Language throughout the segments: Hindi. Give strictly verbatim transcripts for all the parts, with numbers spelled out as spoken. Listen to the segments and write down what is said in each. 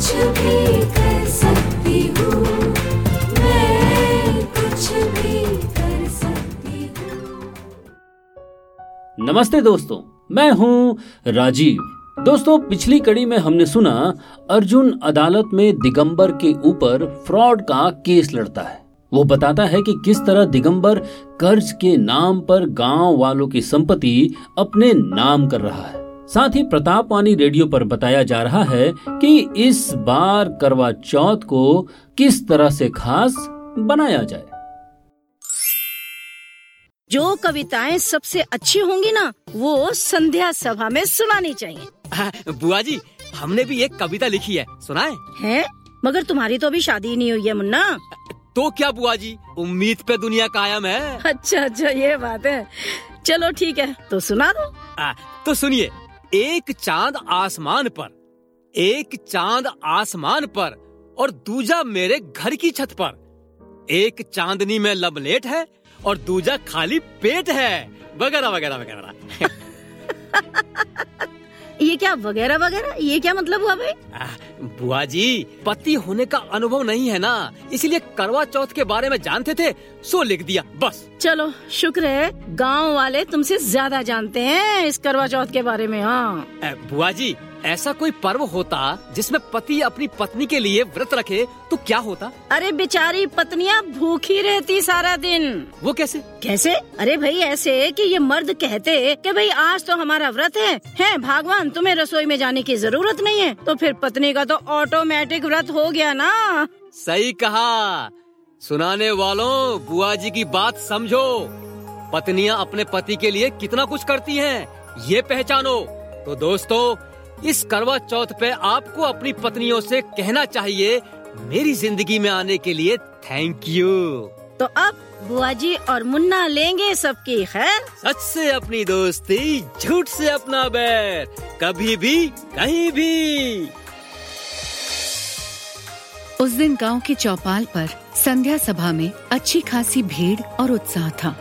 कुछ भी कर सकती हूँ, मैं कुछ भी कर सकती हूँ। नमस्ते दोस्तों, मैं हूँ राजीव। दोस्तों, पिछली कड़ी में हमने सुना अर्जुन अदालत में दिगंबर के ऊपर फ्रॉड का केस लड़ता है। वो बताता है कि किस तरह दिगंबर कर्ज के नाम पर गांव वालों की संपत्ति अपने नाम कर रहा है। साथ ही प्रतापवाणी रेडियो पर बताया जा रहा है कि इस बार करवा चौथ को किस तरह से खास बनाया जाए। जो कविताएं सबसे अच्छी होंगी ना, वो संध्या सभा में सुनानी चाहिए। बुआ जी, हमने भी एक कविता लिखी है, सुनाए? हैं? मगर तुम्हारी तो अभी शादी नहीं हुई है मुन्ना। तो क्या बुआ जी, उम्मीद पे दुनिया कायम है। अच्छा अच्छा, ये बात है। चलो ठीक है, तो सुना दो। आ, तो सुनिए। एक चांद आसमान पर, एक चांद आसमान पर और दूजा मेरे घर की छत पर। एक चांदनी में लबलेट है और दूजा खाली पेट है, वगैरह वगैरह वगैरह। ये क्या वगैरह वगैरह, ये क्या मतलब हुआ भाई? बुआ जी, पति होने का अनुभव नहीं है ना, इसलिए करवा चौथ के बारे में जानते थे, सो लिख दिया बस। चलो शुक्र है गांव वाले तुमसे ज्यादा जानते हैं इस करवा चौथ के बारे में। हाँ बुआ जी, ऐसा कोई पर्व होता जिसमें पति अपनी पत्नी के लिए व्रत रखे तो क्या होता? अरे बेचारी पत्नियां भूखी रहती सारा दिन। वो कैसे? कैसे? अरे भाई ऐसे कि ये मर्द कहते कि भाई आज तो हमारा व्रत है, है भगवान तुम्हें रसोई में जाने की जरूरत नहीं है, तो फिर पत्नी का तो ऑटोमेटिक व्रत हो गया ना। सही कहा। सुनाने वालों, बुआ जी की बात समझो। पत्नियां अपने पति के लिए कितना कुछ करती हैं, ये पहचानो। तो दोस्तों, इस करवा चौथ पे आपको अपनी पत्नियों से कहना चाहिए, मेरी जिंदगी में आने के लिए थैंक यू। तो अब बुआ जी और मुन्ना लेंगे सबकी खैर। सच से अपनी दोस्ती, झूठ से अपना बैर, कभी भी कहीं भी। उस दिन गांव की चौपाल पर संध्या सभा में अच्छी खासी भीड़ और उत्साह था।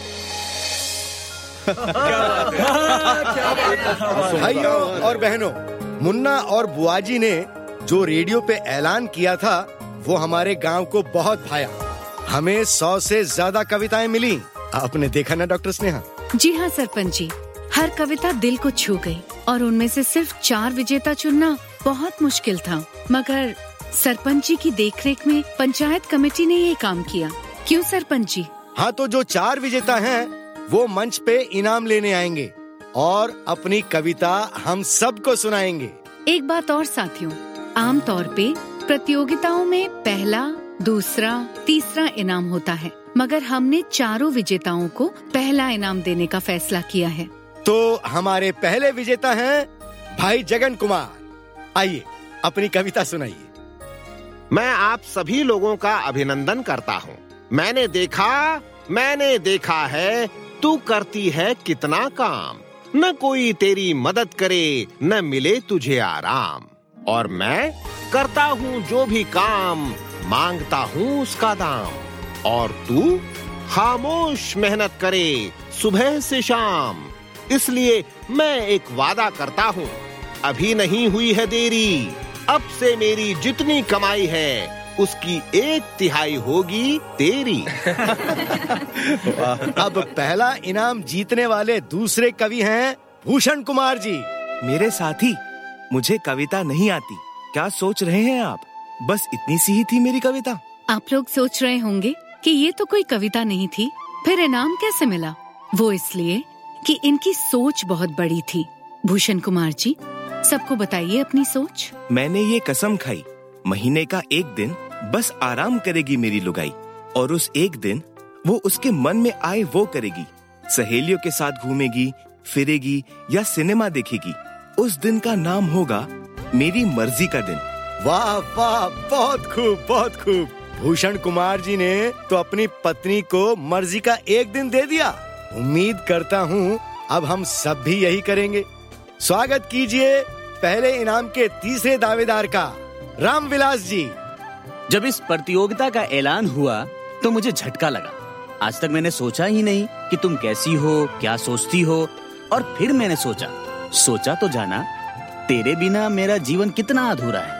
भाइयों और बहनों, मुन्ना और बुआजी ने जो रेडियो पे ऐलान किया था वो हमारे गांव को बहुत भाया। हमें सौ से ज्यादा कविताएं मिली। आपने देखा ना डॉक्टर स्नेहा? जी हाँ सरपंच जी, हर कविता दिल को छू गई और उनमें से सिर्फ चार विजेता चुनना बहुत मुश्किल था। मगर सरपंच जी की देखरेख में पंचायत कमेटी ने ये काम किया। क्यों सरपंच जी? हाँ, तो जो चार विजेता हैं वो मंच पे इनाम लेने आएंगे और अपनी कविता हम सबको सुनाएंगे। एक बात और साथियों, आम तौर पे प्रतियोगिताओं में पहला, दूसरा, तीसरा इनाम होता है, मगर हमने चारों विजेताओं को पहला इनाम देने का फैसला किया है। तो हमारे पहले विजेता हैं भाई जगन कुमार। आइए अपनी कविता सुनाइए। मैं आप सभी लोगों का अभिनंदन करता हूँ। मैंने देखा मैंने देखा है तू करती है कितना काम, न कोई तेरी मदद करे न मिले तुझे आराम। और मैं करता हूँ जो भी काम, मांगता हूँ उसका दाम। और तू खामोश मेहनत करे सुबह से शाम। इसलिए मैं एक वादा करता हूँ, अभी नहीं हुई है देरी, अब से मेरी जितनी कमाई है उसकी एक तिहाई होगी तेरी। अब पहला इनाम जीतने वाले दूसरे कवि हैं भूषण कुमार जी। मेरे साथी, मुझे कविता नहीं आती, क्या सोच रहे हैं आप? बस इतनी सी ही थी मेरी कविता। आप लोग सोच रहे होंगे कि ये तो कोई कविता नहीं थी, फिर इनाम कैसे मिला? वो इसलिए कि इनकी सोच बहुत बड़ी थी। भूषण कुमार जी, सबको बताइए अपनी सोच। मैंने ये कसम खाई, महीने का एक दिन बस आराम करेगी मेरी लुगाई, और उस एक दिन वो उसके मन में आए वो करेगी। सहेलियों के साथ घूमेगी, फिरेगी या सिनेमा देखेगी। उस दिन का नाम होगा मेरी मर्जी का दिन। वाह वाह, बहुत खूब बहुत खूब। भूषण कुमार जी ने तो अपनी पत्नी को मर्जी का एक दिन दे दिया। उम्मीद करता हूँ अब हम सब भी यही करेंगे। स्वागत कीजिए पहले इनाम के तीसरे दावेदार का, रामविलास जी। जब इस प्रतियोगिता का ऐलान हुआ तो मुझे झटका लगा। आज तक मैंने सोचा ही नहीं कि तुम कैसी हो, क्या सोचती हो। और फिर मैंने सोचा सोचा तो जाना, तेरे बिना मेरा जीवन कितना अधूरा है।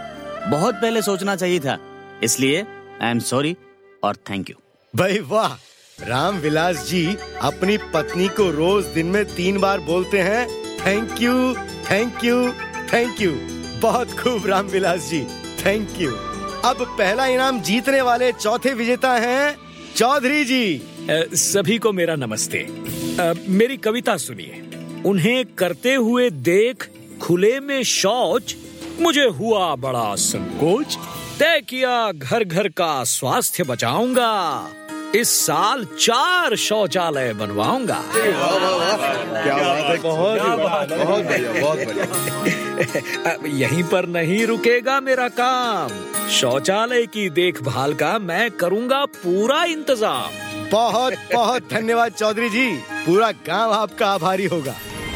बहुत पहले सोचना चाहिए था, इसलिए आई एम सॉरी और थैंक यू। भाई वाह, राम विलास जी अपनी पत्नी को रोज दिन में तीन बार बोलते हैं thank you thank you thank you. बहुत खूब राम विलास जी, थैंक यू। अब पहला इनाम जीतने वाले चौथे विजेता हैं चौधरी जी। आ, सभी को मेरा नमस्ते। आ, मेरी कविता सुनिए। उन्हें करते हुए देख खुले में शौच, मुझे हुआ बड़ा संकोच, तय किया घर घर का स्वास्थ्य बचाऊंगा, इस साल चार शौचालय बनवाऊंगा। क्या बात है, बहुत बहुत बढ़िया, बहुत बढ़िया। अब यहीं पर नहीं रुकेगा मेरा काम, शौचालय की देखभाल का मैं करूंगा पूरा इंतजाम। बहुत बहुत धन्यवाद चौधरी जी, पूरा गांव आपका आभारी होगा।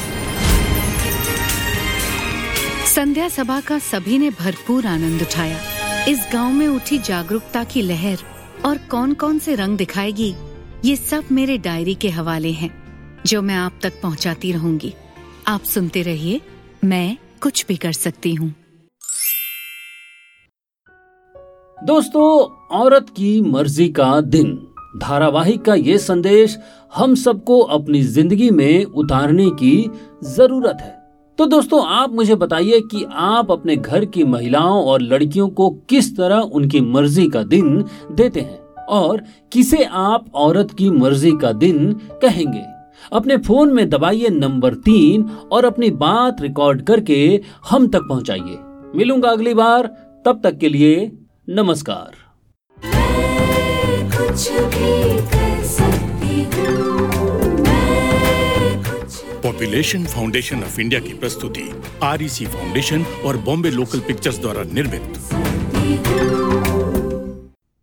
संध्या सभा का सभी ने भरपूर आनंद उठाया। इस गांव में उठी जागरूकता की लहर और कौन कौन से रंग दिखाएगी, ये सब मेरे डायरी के हवाले हैं, जो मैं आप तक पहुंचाती रहूंगी। आप सुनते रहिए, मैं कुछ भी कर सकती हूँ। दोस्तों, औरत की मर्जी का दिन धारावाहिक का ये संदेश हम सबको अपनी जिंदगी में उतारने की जरूरत है। तो दोस्तों, आप मुझे बताइए कि आप अपने घर की महिलाओं और लड़कियों को किस तरह उनकी मर्जी का दिन देते हैं और किसे आप औरत की मर्जी का दिन कहेंगे। अपने फोन में दबाइए नंबर तीन और अपनी बात रिकॉर्ड करके हम तक पहुंचाइए। मिलूंगा अगली बार, तब तक के लिए नमस्कार। मैं कुछ भी कर सकती हूँ, मैं कुछ पॉपुलेशन फाउंडेशन ऑफ इंडिया की प्रस्तुति आर ई सी फाउंडेशन और बॉम्बे लोकल पिक्चर्स द्वारा निर्मित। सकती हूँ।